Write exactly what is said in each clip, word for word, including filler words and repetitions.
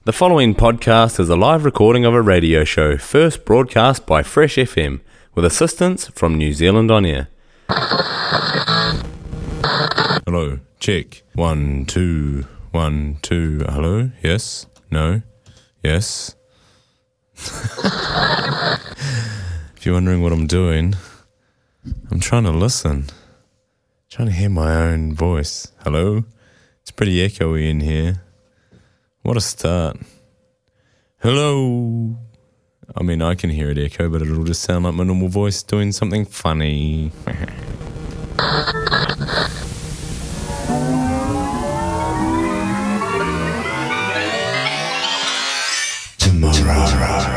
The following podcast is a live recording of a radio show first broadcast by Fresh F M with assistance from New Zealand On Air. Hello, check. One, two, one, two. Hello, yes, no, yes. If you're wondering what I'm doing, I'm trying to listen. Trying to hear my own voice. Hello? It's pretty echoey in here. What a start. Hello. I mean, I can hear it echo, but it'll just sound like my normal voice doing something funny. Tomorrow.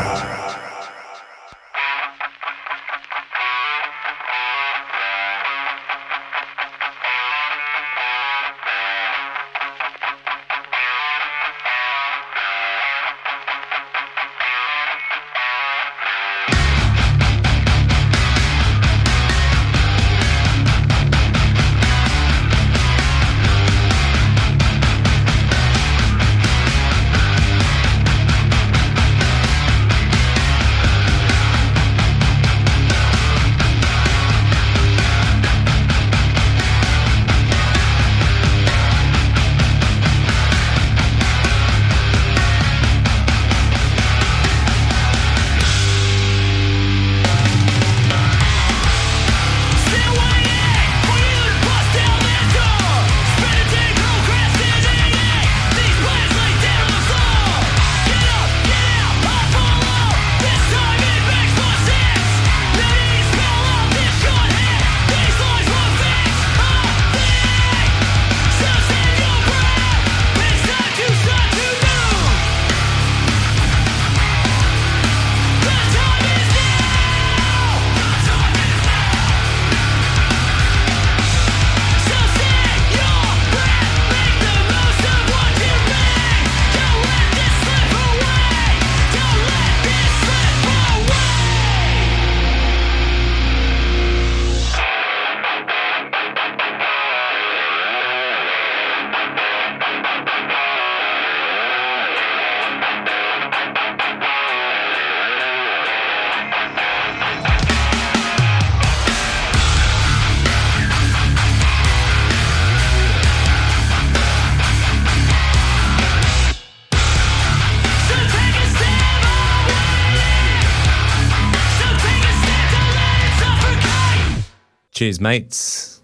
Cheers, mates.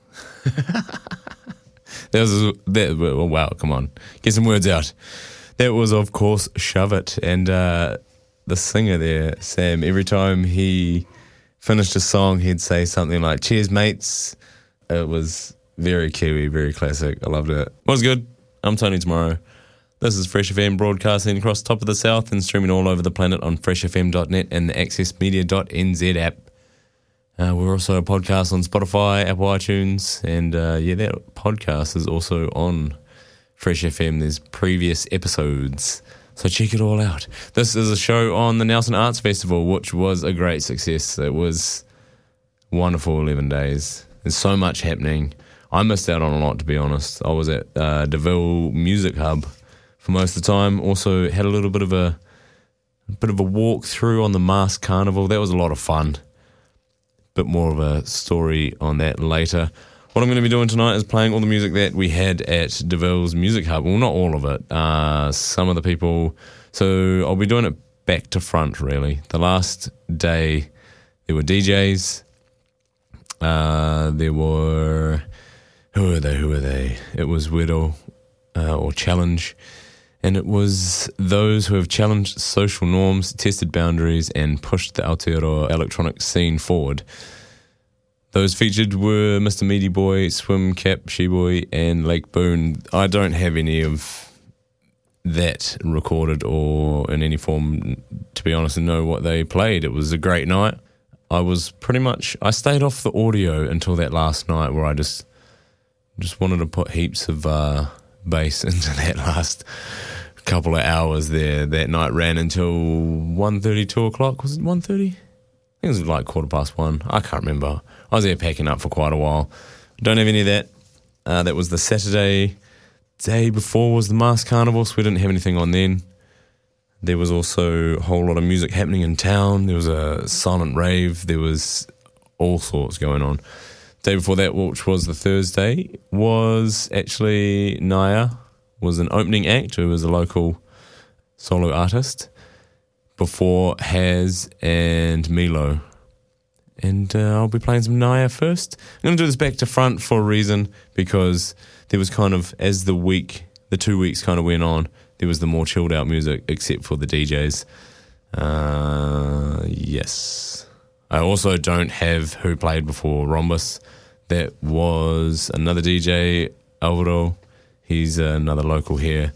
That was that. Well, wow, come on, get some words out. That was, of course, Shove It, and uh, the singer there, Sam. Every time he finished a song, he'd say something like "Cheers, mates." It was very Kiwi, very classic. I loved it. Was good. I'm Tony Tomorrow. This is Fresh F M broadcasting across the top of the south and streaming all over the planet on fresh f m dot net and the access media dot n z app. Uh, we're also a podcast on Spotify, Apple iTunes, and uh, yeah, that podcast is also on Fresh F M. There's previous episodes, so check it all out. This is a show on the Nelson Arts Festival, which was a great success. It was wonderful eleven days. There's so much happening. I missed out on a lot, to be honest. I was at uh, DeVille Music Hub for most of the time. Also had a little bit of a, a bit of a walk through on the Mask Carnival. That was a lot of fun. Bit more of a story on that later. What I'm going to be doing tonight is playing all the music that we had at DeVille's Music Hub. Well, not all of it. Uh, some of the people. So I'll be doing it back to front, really. The last day, there were D Js. Uh, there were... Who are they? Who are they? It was Widow uh, or Challenge. And it was those who have challenged social norms, tested boundaries, and pushed the Aotearoa electronic scene forward. Those featured were Mister Meaty Boy, Swim Cap, Sheboy, and Lake Boone. I don't have any of that recorded or in any form, to be honest, and know what they played. It was a great night. I was pretty much, I stayed off the audio until that last night where I just just wanted to put heaps of uh, bass into that last couple of hours there. That night ran until one thirty, two o'clock. Was it one thirty? I think it was like quarter past one. I can't remember. I was there packing up for quite a while. Don't have any of that. Uh, that was the Saturday day before was the Mask Carnival, so we didn't have anything on then. There was also a whole lot of music happening in town. There was a silent rave. There was all sorts going on. Day before that, which was the Thursday, was actually Naya, was an opening act, who was a local solo artist, before Haz and Milo. And uh, I'll be playing some Naya first. I'm going to do this back to front for a reason, because there was kind of, as the week, the two weeks kind of went on, there was the more chilled out music, except for the D Js. Uh, yes. I also don't have who played before Rhombus. That was another D J, Alvaro. He's another local here.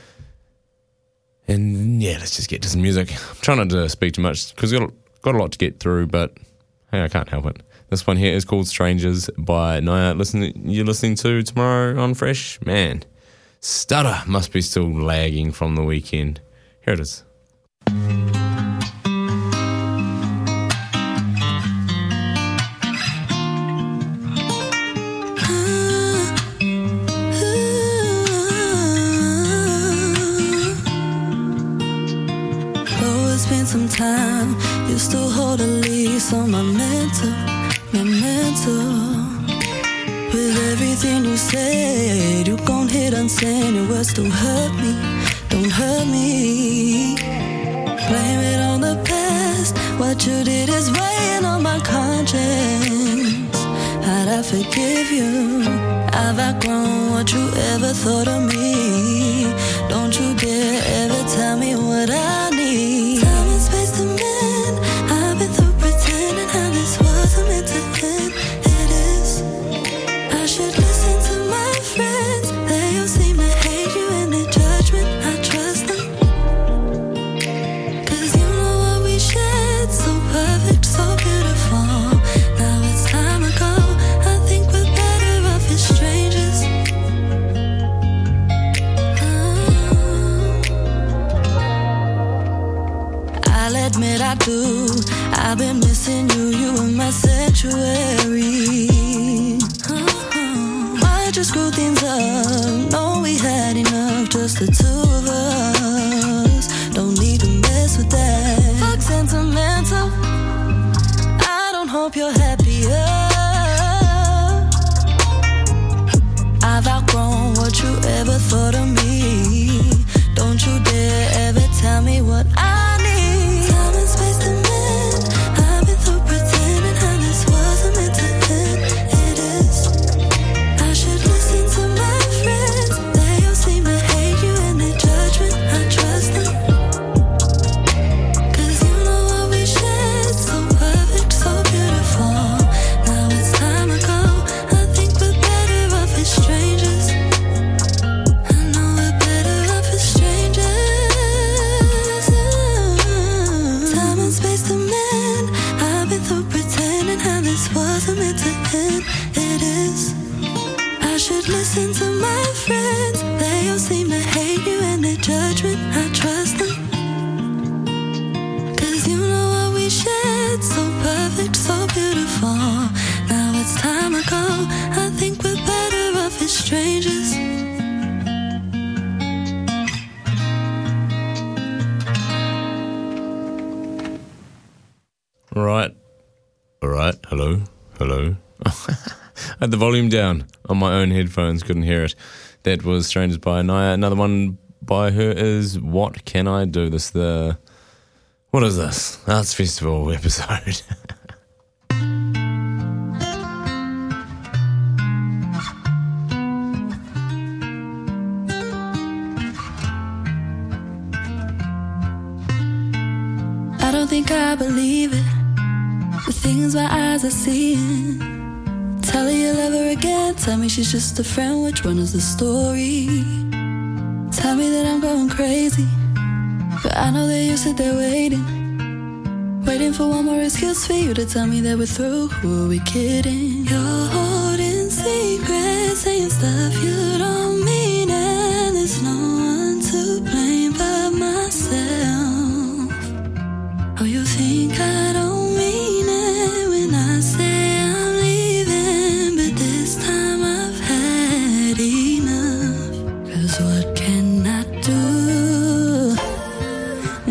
And yeah, let's just get to some music. I'm trying not to speak too much because I've got, got a lot to get through, but hey, I can't help it. This one here is called Strangers by Naya. Listen, you're listening to Tomorrow on Fresh? Man, stutter must be still lagging from the weekend. Here it is. Some time, you still hold a lease on my mental, my mental. With everything you said, you gon' hit unseen. Your words don't hurt me, don't hurt me. Blame it on the past. What you did is weighing on my conscience. How'd I forgive you? I've outgrown what you ever thought of me. Don't you dare ever tell me what I need. Time and space to mend. I've been through pretending how this wasn't meant to end. It is. I should listen to my friends. They all seem to hate you in their judgment. I trust them. Cause you know what we shared. So perfect, so beautiful. Now it's time to go. I think we're better off as strangers. I'll admit I do. I've been missing you, you were my sanctuary. Uh-huh. Might just screw things up. No, we had enough, just the two of us. Don't need to mess with that. Fuck sentimental. I don't hope you're happier. I've outgrown what you ever thought of me. Don't you dare ever tell me what I need. Time and space to mend. I've been through pretending how this wasn't meant to end. It is. I should listen to my friends. They all seem to hate you in their judgment. I trust them. Cause you know what we shared. So perfect, so beautiful. Now it's time to go. I think we're better off as strangers. I know we're better off as strangers. Time and space to mend. I've been through pretending how this wasn't meant to end. It is. I should listen to my friends. They all seem to hate you in their judgment. I trust them. Cause you know what we shared. So perfect, so beautiful. Now it's time to go. I think we're better off as strangers. All right. All right. Hello. Hello. I had the volume down on my own headphones. Couldn't hear it. That was Strangers by Naya. Another one by her is What Can I Do? This the... What is this? Arts Festival episode. I don't think I believe it. The things my eyes are seeing. Tell her you love her again. Tell me she's just a friend. Which one is the story? Tell me that I'm going crazy, but I know that you sit there waiting, waiting for one more excuse for you to tell me that we're through. Who are we kidding? You're holding secrets, saying stuff you don't mean, and there's no one to blame but myself. Oh, you think I don't mean it when I say I'm leaving, but this time I've had enough. Cause what can I do?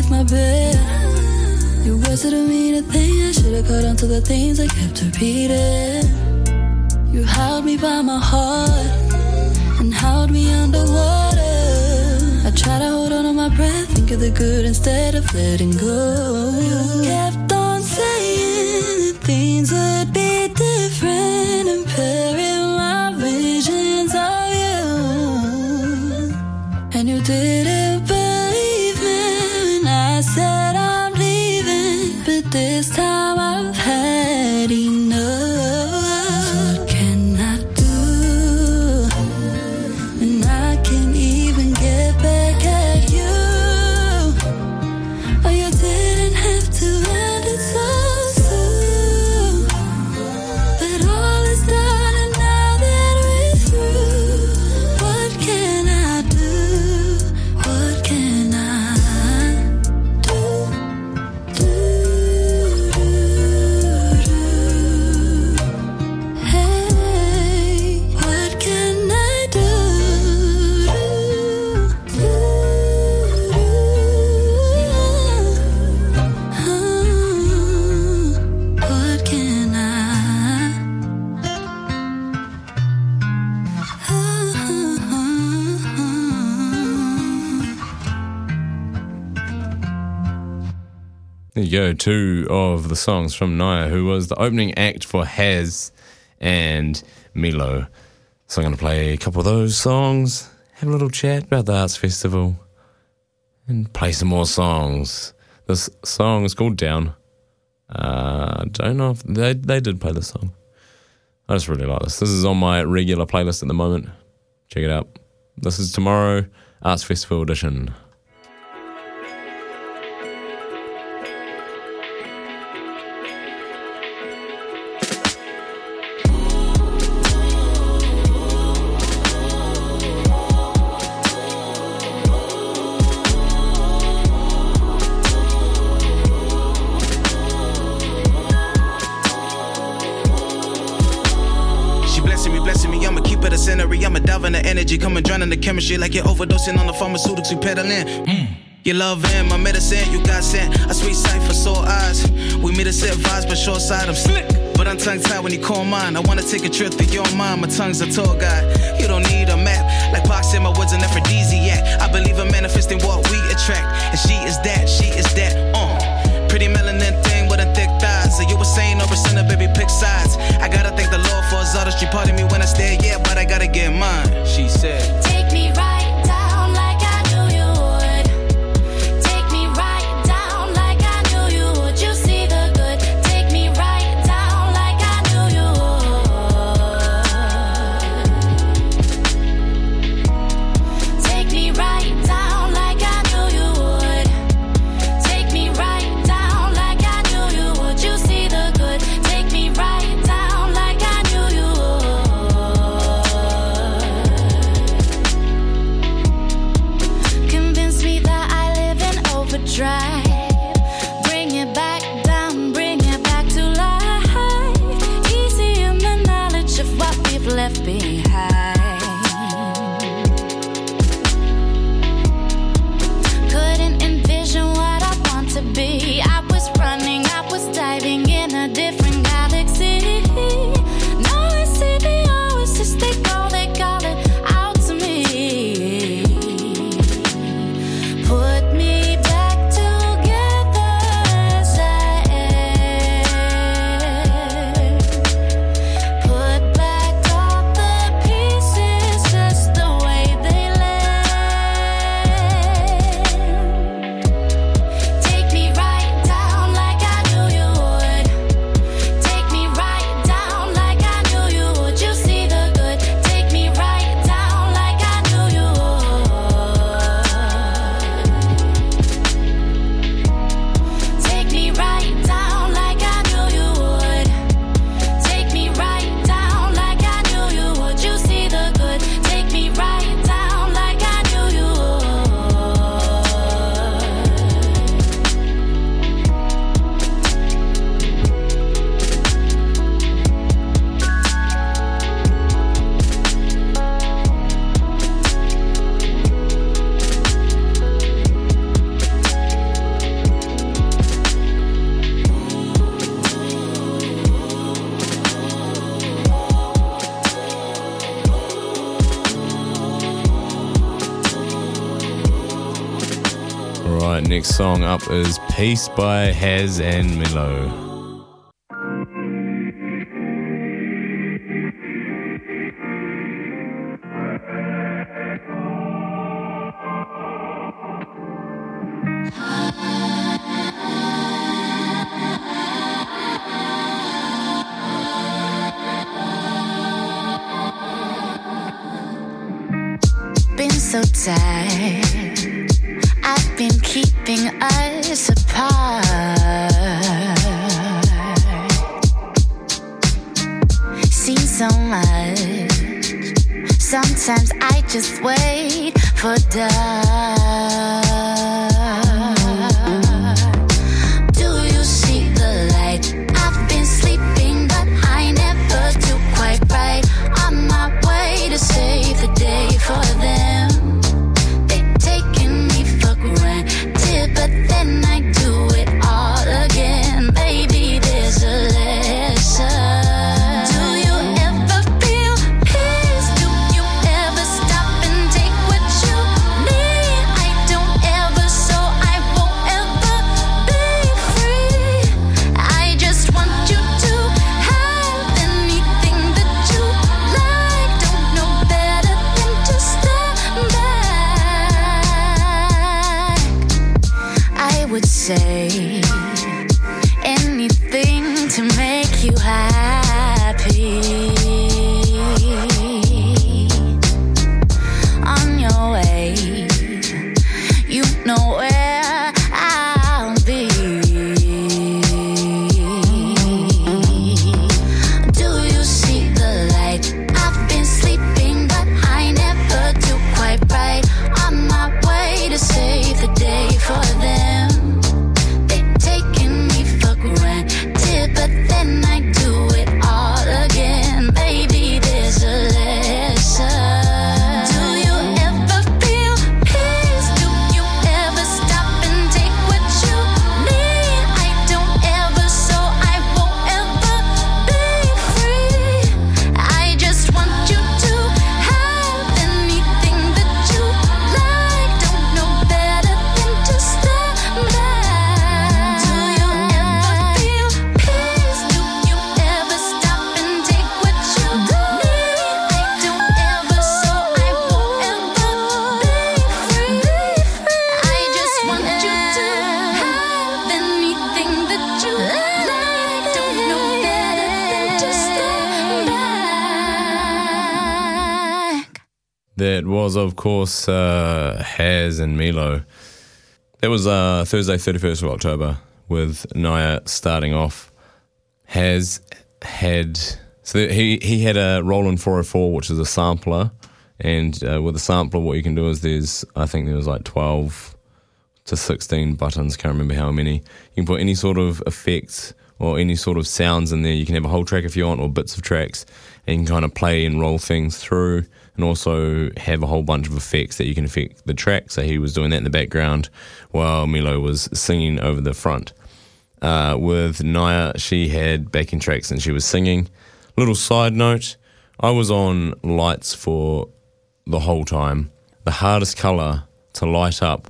beneath my bed. Your words didn't mean a thing. I should've caught on to the things I kept repeating. You held me by my heart and held me underwater. I tried to hold on to my breath, think of the good instead of letting go. You kept on saying that things would be different and pairing my visions of you. And you didn't believe me when I said I'm leaving, but this time I've had enough. What can I do when I can't even get back at you? Oh, you didn't have to end it so soon, but all is done and now that we're through, what can I do? What can I do? Do, do, do. Hey, what can I do? Do, do, do. What can I? There you go, two of the songs from Naya, who was the opening act for Haz and Milo. So I'm going to play a couple of those songs, have a little chat about the Arts Festival, and play some more songs. This song is called Down. I uh, don't know if they, they did play this song. I just really like this. This is on my regular playlist at the moment. Check it out. This is Tomorrow Arts Festival edition. She blessing me, blessing me, I'ma keep it a scenery. I'ma dive in the energy, come and drown in the chemistry. Like you're overdosing on the pharmaceutics we peddling. Mm. Your love and my medicine, you got sent. A sweet sight for sore eyes. We meet a set vibes, but short side I'm slick. But I'm tongue tied when you call mine. I wanna take a trip through your mind. My tongue's a tour guide. You don't need a map. Like Pac said, my words an aphrodisiac. I believe in manifesting what we attract. And she is that, she is that, uh. Pretty melanin thing with a thick thighs. So you were saying over center, baby, pick sides. I gotta thank the Lord for his artistry. Pardon me when I stare, yeah, but I gotta get mine. She said, Take me right down like I knew you would. Take me right down like I knew you would. You see the good. Take me right down like I knew you would. Take me right down like I knew you would. Take me right down like I knew you would. You see the good. Take me right down like I knew you would. next song up is Peace by Haz and Milo. Been so tired, I've been keeping us apart. Seen so much, sometimes I just wait for dark. Do you see the light? I've been sleeping, but I never do quite right. On my way to save the day for them. They're taking me for granted, but then I do it all again. Baby, there's a lesson. Do you ever feel peace? Do you ever stop and take what you need? I don't ever, so I won't ever be free. I just want you to have anything that you like. Don't know better than to stand back. I would say anything to make you happy. On your way, you know where I'll be. Do you see the light? I've been sleeping, but I never do quite right. On my way to save the day for them. They're taking me for granted, but then I do it all again. Baby, there's a lesson. Do you ever feel peace? Do you ever stop and take what you need? I don't ever, so I won't ever be free. I just want you to have anything that you like. Don't know better than to stand back. Do you ever feel peace? Do you ever stop and take what you need? I don't ever, so I won't ever be free. I just want you to have anything that you like. Don't know better than to stand back. That was, of course, uh, Haz and Milo. That was uh, Thursday, thirty-first of October, with Naya starting off. Haz had so he he had a Roland four oh four, which is a sampler, and uh, with a sampler, what you can do is there's I think there was like twelve to sixteen buttons. Can't remember how many. You can put any sort of effects or any sort of sounds in there. You can have a whole track if you want, or bits of tracks, and you can kind of play and roll things through, and also have a whole bunch of effects that you can affect the track. So he was doing that in the background while Milo was singing over the front. Uh, with Naya, she had backing tracks and she was singing. Little side note, I was on lights for the whole time. The hardest colour to light up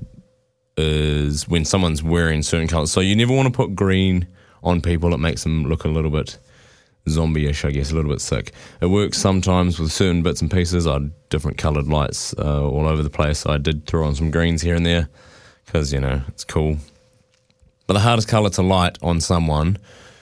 is when someone's wearing certain colours. So you never want to put green on people. It makes them look a little bit zombie-ish, I guess, a little bit sick. It works sometimes with certain bits and pieces. I had different coloured lights uh, all over the place. I did throw on some greens here and there because, you know, it's cool. But the hardest colour to light on someone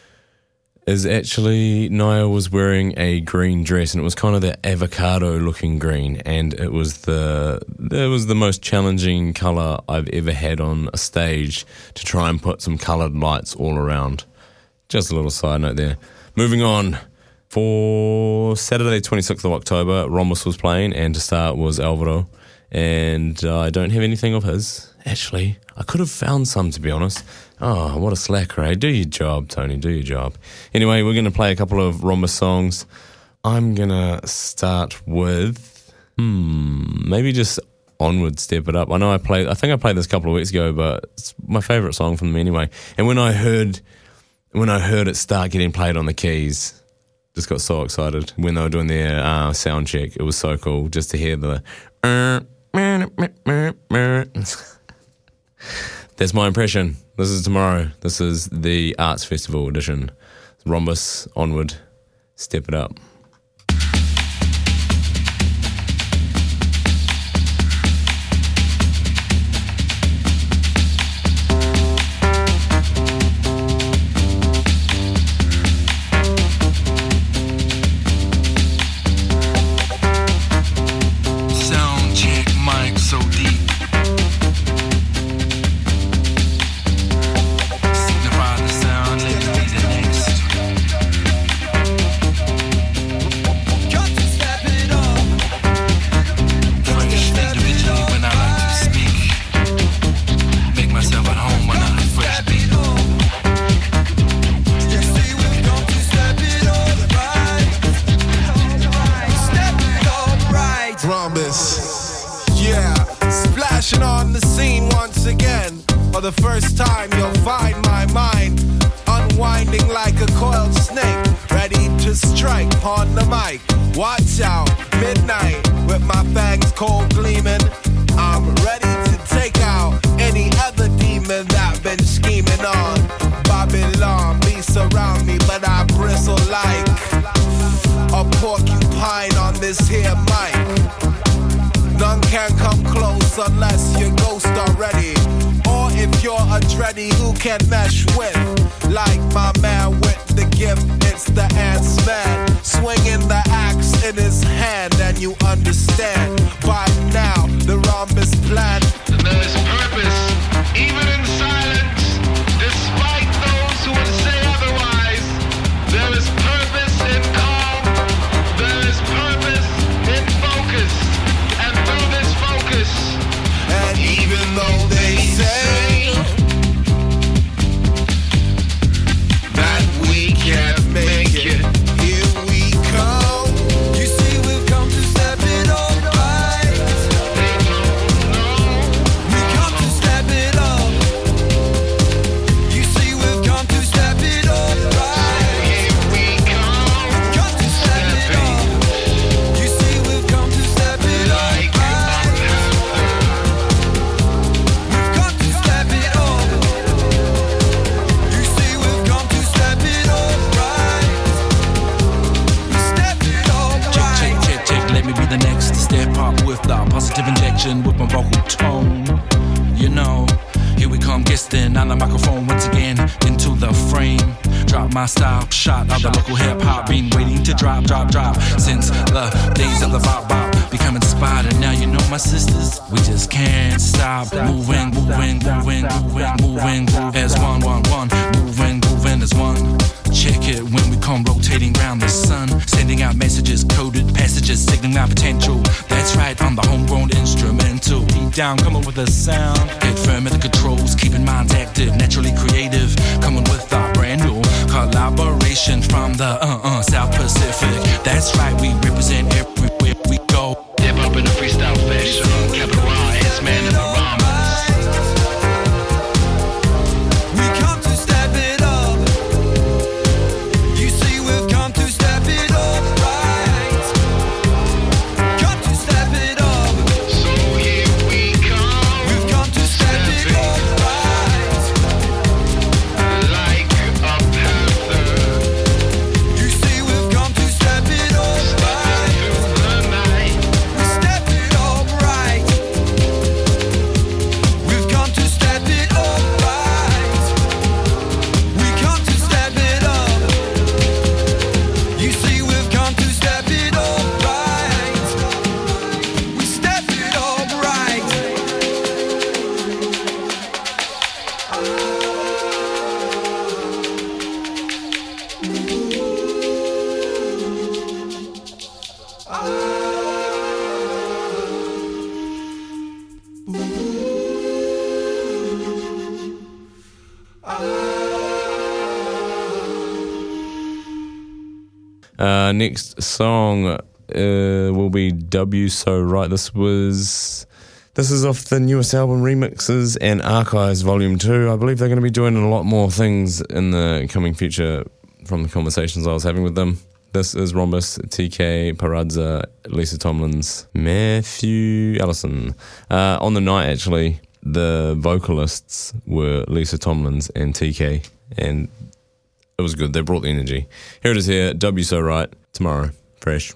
is actually, Naya was wearing a green dress, and it was kind of the avocado-looking green, and it was the it was the most challenging colour I've ever had on a stage to try and put some coloured lights all around. Just a little side note there. Moving on, for Saturday, twenty-sixth of October, Rhombus was playing, and to start was Alvaro, and uh, I don't have anything of his. Actually, I could have found some, to be honest. Oh, what a slacker, eh? Do your job, Tony, do your job. Anyway, we're going to play a couple of Rhombus songs. I'm going to start with, hmm, maybe just Onward, Step It Up. I know I played, I think I played this a couple of weeks ago, but it's my favourite song from them anyway. And when I heard, when I heard it start getting played on the keys, just got so excited when they were doing their uh, sound check. It was so cool just to hear the That's my impression. This is tomorrow. This is the Arts Festival edition. Rhombus, Onward, Step It Up. The first time you'll find my mind unwinding like a coiled snake, ready to strike on the mic. Watch out, midnight with my fangs cold gleaming. I'm ready to take out any other demon that been scheming on Babylon. Beasts surround me, but I bristle like a porcupine on this here mic. None can come close unless you're ghost already. Or if you're a dready who can mesh with, like my man with the gift, it's the ants man, swinging the axe in his hand, and you understand by now the rhombus plan. And there is purpose, even in silence, despite those who would say otherwise. There is purpose in calm, there is purpose in focus, and through this focus, and even though they say that we can't make it, here we come. You see, we've come to step it up right. We come to step it up. You see, we've come to step it up right. here we come. Come to step it up. You see, we've come to step it up right. The next step up with the positive injection with my vocal tone. You know, here we come guesting on the microphone once again into the frame. Drop my style, shot of the local hip hop. Been waiting to drop, drop, drop since the days of the bop bop. Become inspired, and now you know my sisters. We just can't stop moving, moving, moving, moving, moving, moving as one, one, one. Moving, moving as one. Check it when we come rotating round the sun, sending out messages, coded passages, signaling our potential. That's right, I'm the homegrown instrumental. Deep down, coming with a sound. Get firm at the controls, keeping minds active, naturally creative. Coming with our brand new collaboration from the uh-uh South Pacific. That's right, we represent everywhere we go. Dip up in a freestyle fashion, capital R, S man in the rhyme. Uh, next song uh, will be W So Right. This was this is off the newest album, Remixes and Archives Volume two. I believe they're going to be doing a lot more things in the coming future from the conversations I was having with them. This is Rhombus, T K, Paradza, Lisa Tomlins, Matthew Ellison. Uh, on the night, actually, the vocalists were Lisa Tomlins and T K, and it was good. They brought the energy. Here it is here, W So Right, tomorrow, fresh.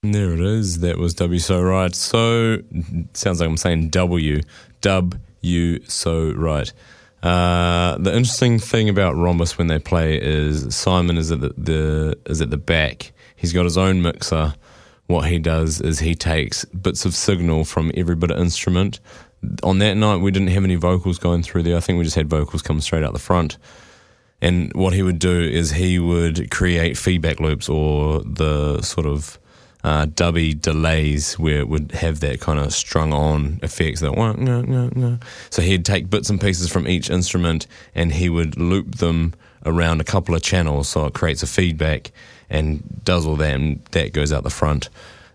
There it is. That was W So Right. So, sounds like I'm saying W. Dub You So Right. Uh, the interesting thing about Rhombus when they play is Simon is at the, the is at the back. He's got his own mixer. What he does is he takes bits of signal from every bit of instrument. On that night, we didn't have any vocals going through there. I think we just had vocals coming straight out the front. And what he would do is he would create feedback loops or the sort of uh, dubby delays where it would have that kind of strung on effects that wah, nah, nah, nah. So he'd take bits and pieces from each instrument and he would loop them around a couple of channels so it creates a feedback and does all that, and that goes out the front.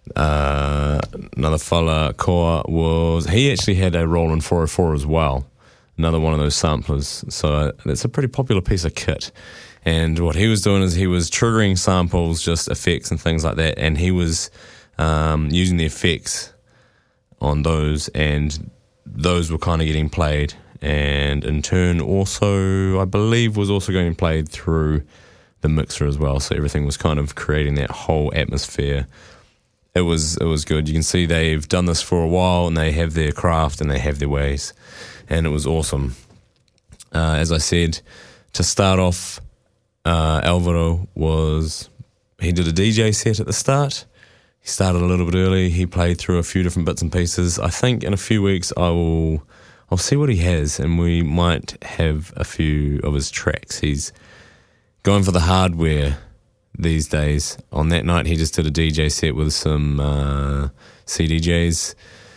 Uh, another fella, Koa, was he actually had a Roland four oh four as well, another one of those samplers. So it's a pretty popular piece of kit. And what he was doing is he was triggering samples, just effects and things like that, and he was um, using the effects on those, and those were kind of getting played. And in turn also, I believe, was also getting played through the mixer as well. So everything was kind of creating that whole atmosphere. It was it was good. You can see they've done this for a while, and they have their craft and they have their ways, and it was awesome. Uh, as I said, to start off, uh, Alvaro was he did a D J set at the start. He started a little bit early. He played through a few different bits and pieces. I think in a few weeks I will I'll see what he has, and we might have a few of his tracks. He's going for the hardware these days. On that night, he just did a D J set with some uh, C D Js.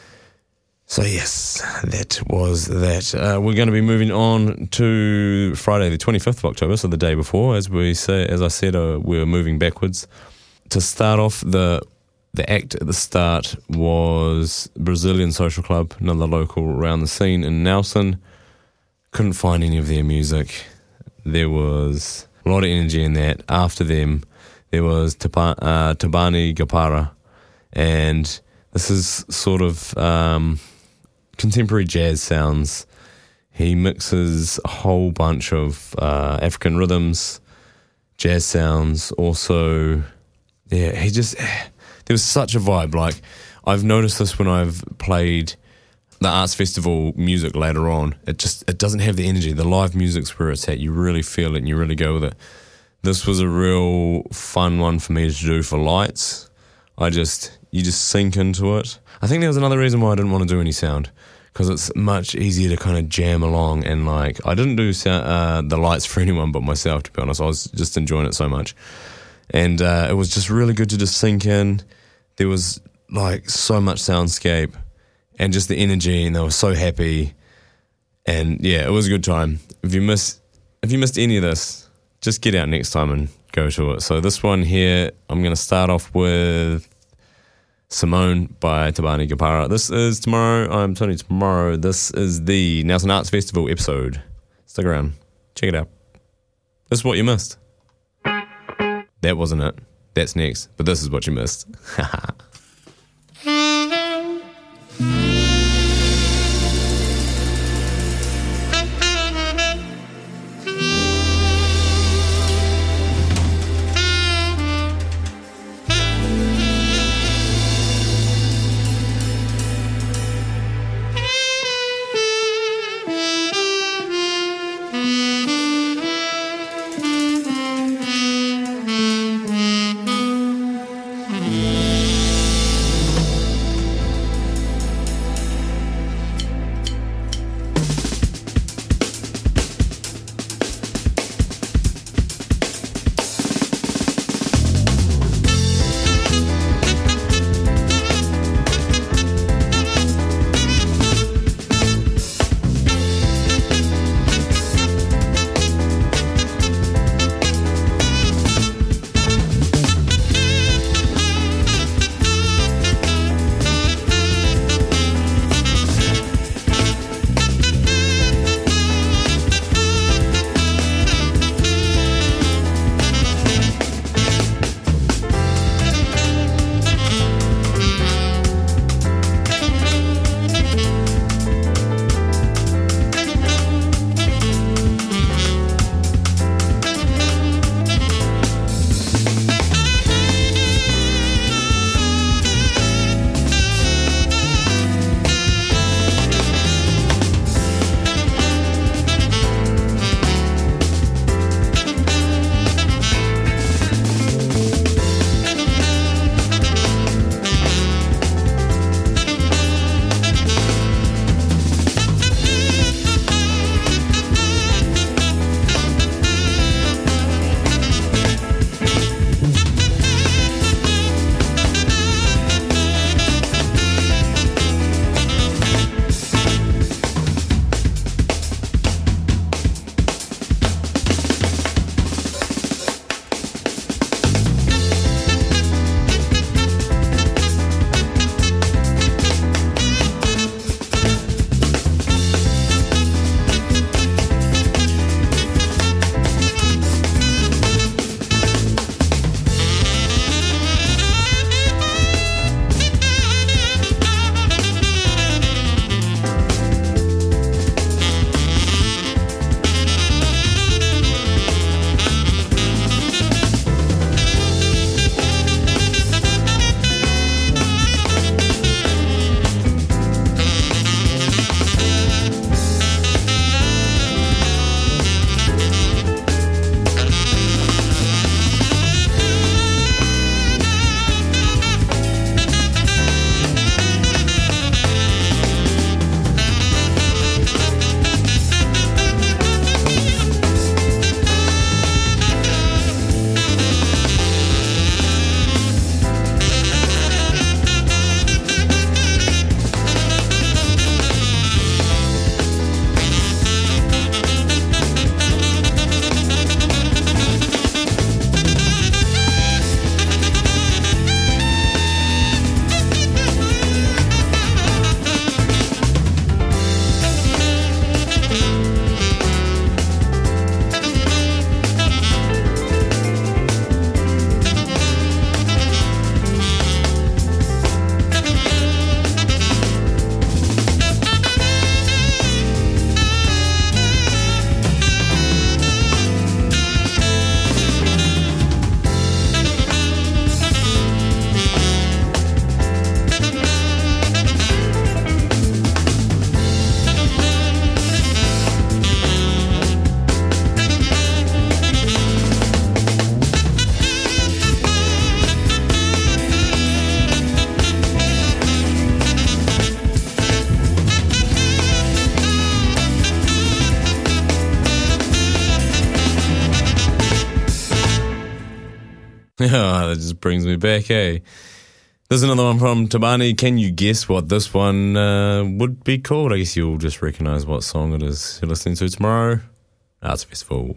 So yes, that was that. Uh, we're going to be moving on to Friday, the twenty-fifth of October, so the day before. As we say, as I said, uh, we're moving backwards. To start off, the the act at the start was Brazilian Social Club, another local around the scene in Nelson. Couldn't find any of their music. There was a lot of energy in that. After them, there was Tapa, uh, Tabani Gapara, and this is sort of um, contemporary jazz sounds. He mixes a whole bunch of uh, African rhythms, jazz sounds. Also, yeah, he just there was such a vibe. Like, I've noticed this when I've played the Arts Festival music later on. It just it doesn't have the energy. The live music's where it's at. You really feel it and you really go with it. This was a real fun one for me to do for lights. I just you just sink into it. I think there was another reason why I didn't want to do any sound, because it's much easier to kind of jam along, and like I didn't do sound, uh, the lights for anyone but myself, to be honest. I was just enjoying it so much, and uh, it was just really good to just sink in. There was like so much soundscape and just the energy, and they were so happy, and yeah, it was a good time. If you miss if you missed any of this, just get out next time and go to it. So this one here, I'm going to start off with Simone by Tabani Gapara. This is tomorrow. I'm Tony tomorrow. This is the Nelson Arts Festival episode. Stick around. Check it out. This is what you missed. That wasn't it. That's next. But this is what you missed. Yeah, that just brings me back, eh? There's another one from Tabani. Can you guess what this one uh, would be called? I guess you'll just recognise what song it is you're listening to tomorrow. Arts Festival.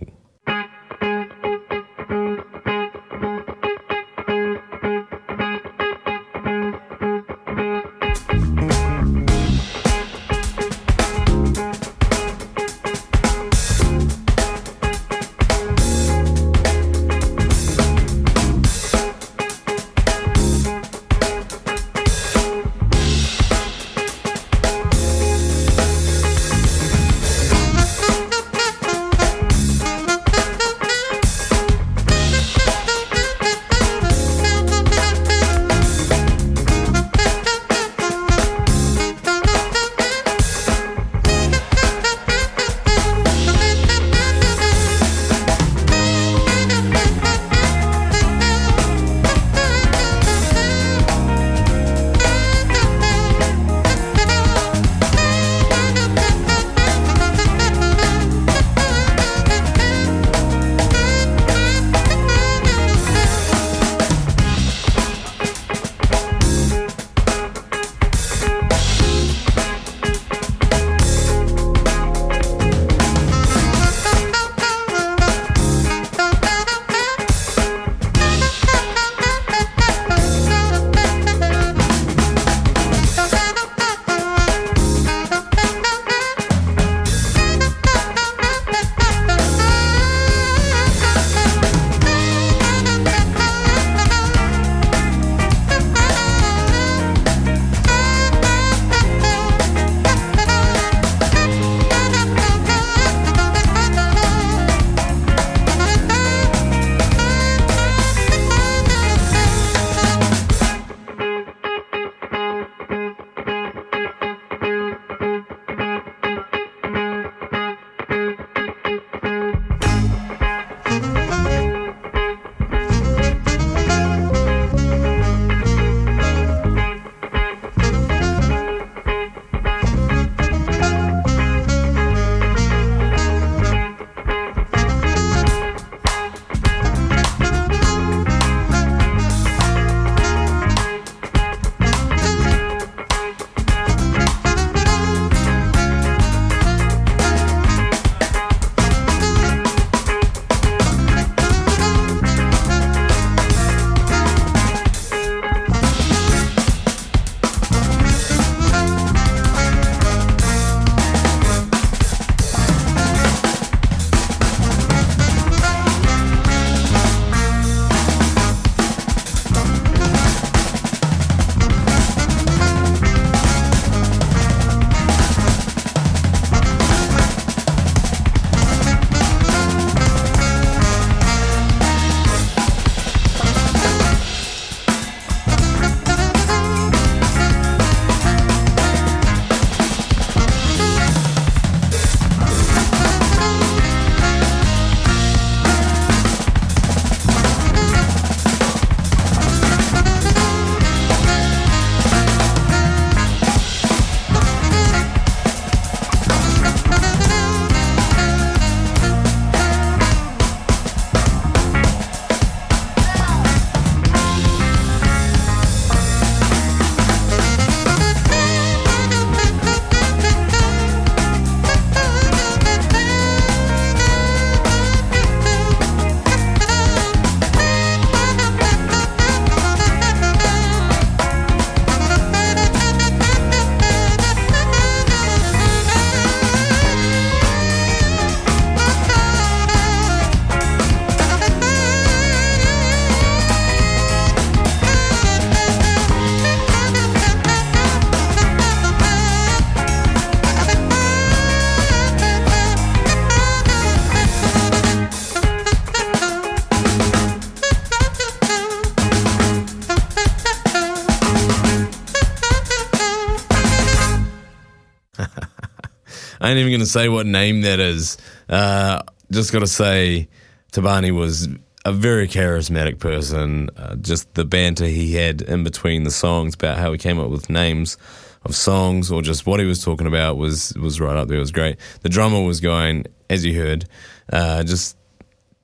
I ain't even going to say what name that is. Uh, just got to say, Tabani was a very charismatic person. Uh, just the banter he had in between the songs about how he came up with names of songs or just what he was talking about was, was right up there. It was great. The drummer was going, as you heard, uh, just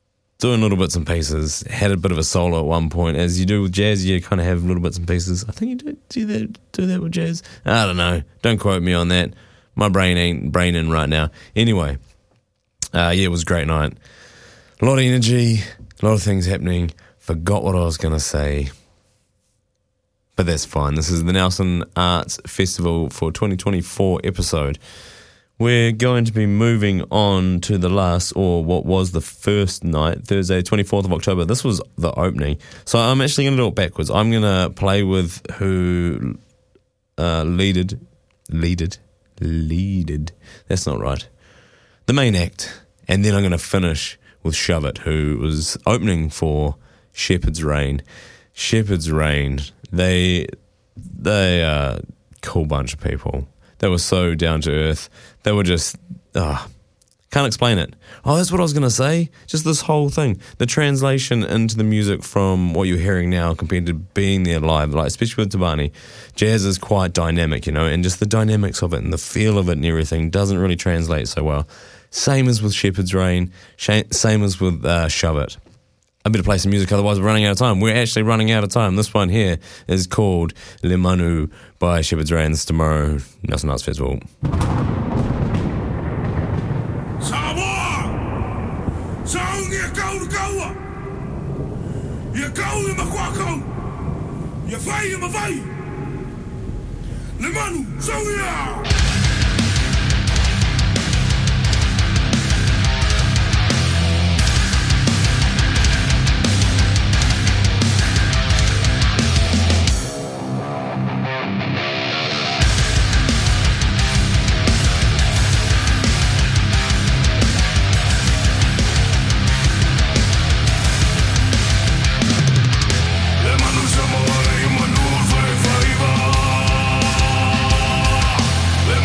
doing little bits and pieces. Had a bit of a solo at one point, as you do with jazz. You kind of have little bits and pieces. I think you do do that do that with jazz. I don't know. Don't quote me on that. My brain ain't braining right now. Anyway, uh, yeah, it was a great night. A lot of energy, a lot of things happening. Forgot what I was gonna say, but that's fine. This is the Nelson Arts Festival for twenty twenty-four episode. We're going to be moving on to the last, or what was the first night, Thursday, twenty-fourth of October. This was the opening. So I'm actually going to do it backwards. I'm going to play with who uh, leaded, leaded, leaded, that's not right, the main act. And then I'm going to finish with Shove It, who was opening for Shepherd's Reign. Shepherd's Reign, they, they are a cool bunch of people. They were so down to earth. They were just, ah, uh, can't explain it. Oh, that's what I was going to say. Just this whole thing. The translation into the music from what you're hearing now compared to being there live, like especially with Tabani, jazz is quite dynamic, you know, and just the dynamics of it and the feel of it and everything doesn't really translate so well. Same as with Shepherd's Reign, same as with uh, Shove It. I better play some music, otherwise we're running out of time. We're actually running out of time. This one here is called Le Manu by Shepherd's Reign. This is tomorrow, Nelson Arts Festival. Samoa! Saung ia kau na kaua! Ia kau ia makwakau! Ia whai ia mawai! Le Manu, saung ia! Le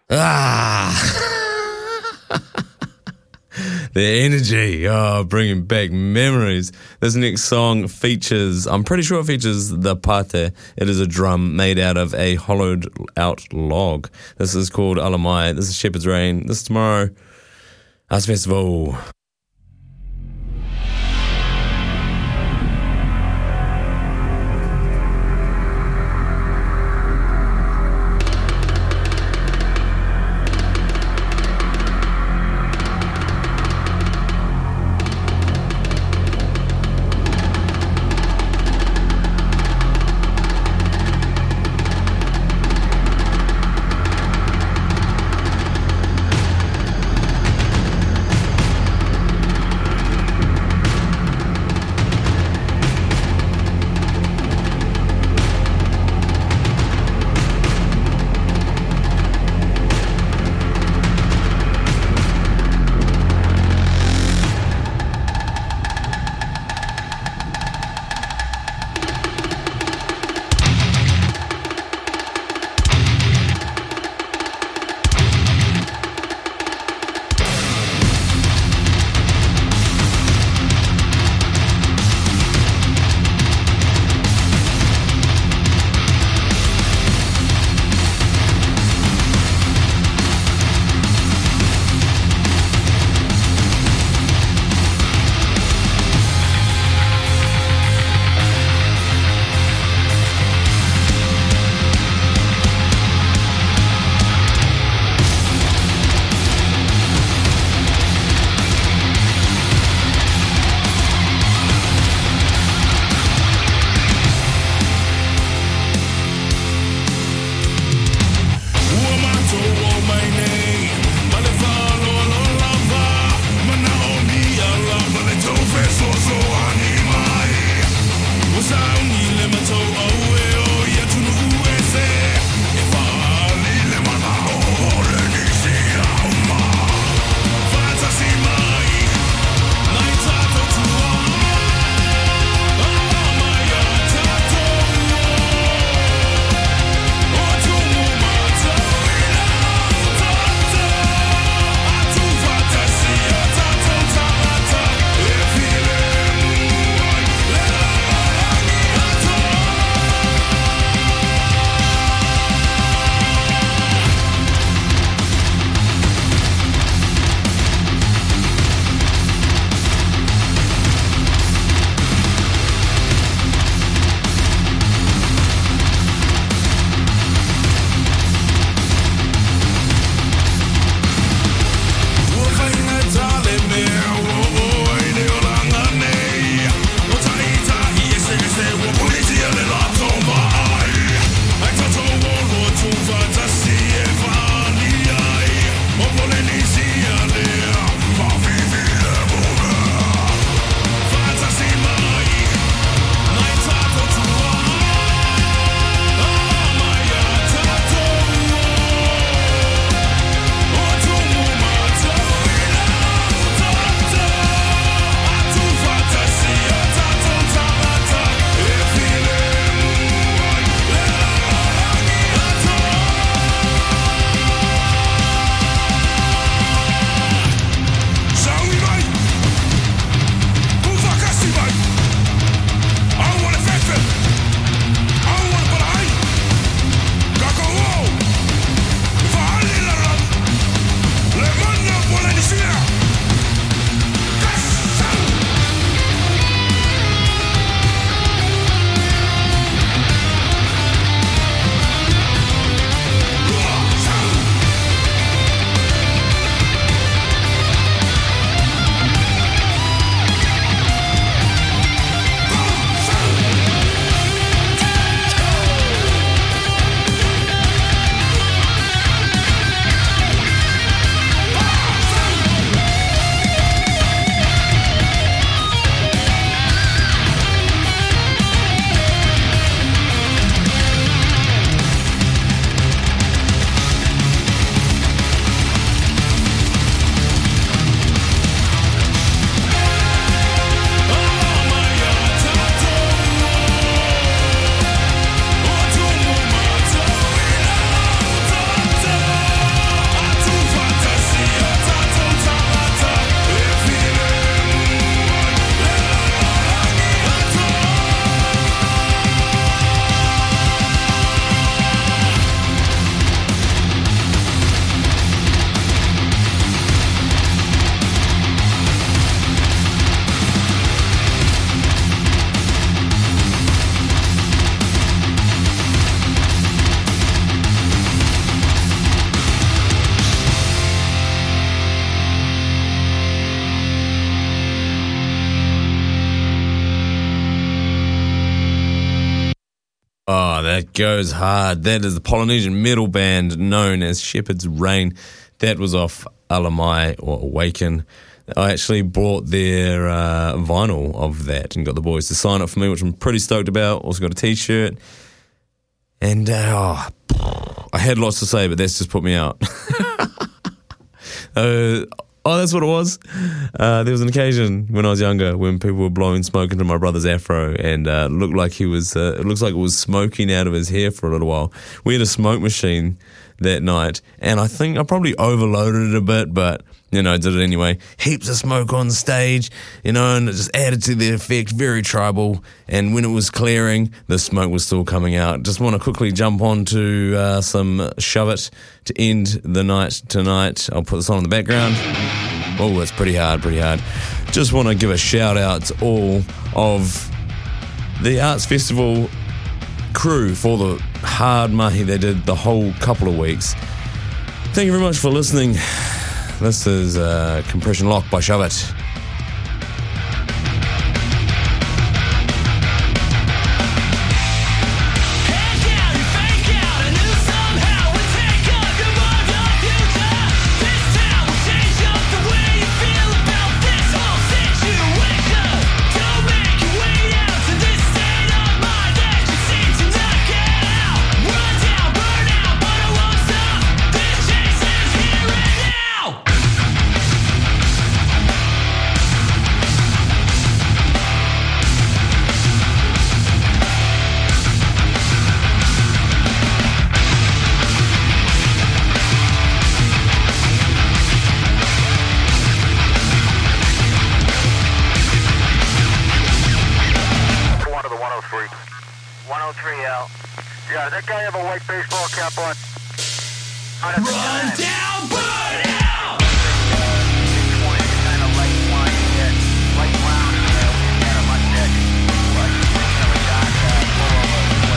Ah. The energy, oh, bringing back memories. This next song features, I'm pretty sure it features the pate. It is a drum made out of a hollowed out log. This is called Alamai. This is Shepherd's Rain. This is tomorrow. Arts Festival. Oh, that goes hard. That is the Polynesian metal band known as Shepherd's Rain. That was off Alamai or Awaken. I actually bought their uh, vinyl of that and got the boys to sign it for me, which I'm pretty stoked about. Also got a t-shirt. And uh, oh, I had lots to say, but that's just put me out. uh, oh, that's what it was. Uh, there was an occasion when I was younger when people were blowing smoke into my brother's afro, and uh, it looked like he was. Uh, it looks like it was smoking out of his hair for a little while. We had a smoke machine that night, and I think I probably overloaded it a bit, but you know, did it anyway. Heaps of smoke on stage, you know, and it just added to the effect. Very tribal. And when it was clearing, the smoke was still coming out. Just want to quickly jump on to uh, some Shove It to end the night tonight. I'll put this on in the background. Oh, it's pretty hard, pretty hard. Just want to give a shout out to all of the Arts Festival crew for the hard mahi they did the whole couple of weeks. Thank you very much for listening. This is uh, Compression Lock by Shove It. one oh three L. Yeah, that guy have a white baseball cap on. Run down, burn out! Kind of light wine, yeah. Light brown, yeah. Kind of mustache. Like, kind of dark, uh, full of, uh,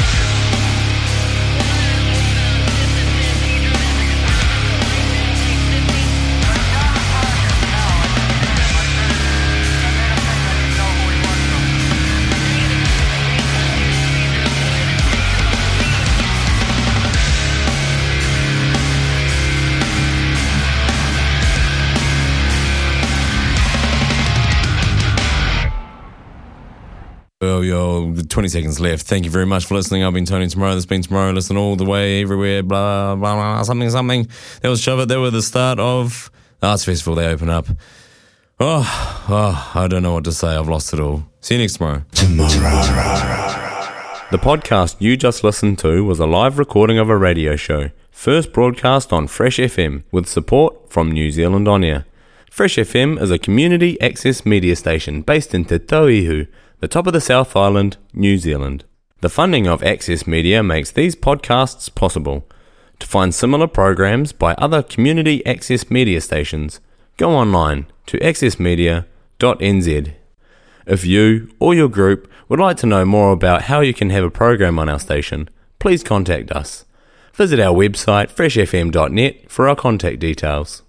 Well, yo, twenty seconds left. Thank you very much for listening. I've been Tony Tomorrow. This has been Tomorrow. Listen all the way, everywhere, blah, blah, blah, something, something. That was Shove It. They were the start of the Arts Festival. They open up. Oh, oh, I don't know what to say. I've lost it all. See you next tomorrow. Tomorrow. The podcast you just listened to was a live recording of a radio show, first broadcast on Fresh F M with support from New Zealand On Air. Fresh F M is a community access media station based in Te Tauihu, the top of the South Island, New Zealand. The funding of Access Media makes these podcasts possible. To find similar programs by other community access media stations, go online to access media dot n z. If you or your group would like to know more about how you can have a program on our station, please contact us. Visit our website fresh f m dot net for our contact details.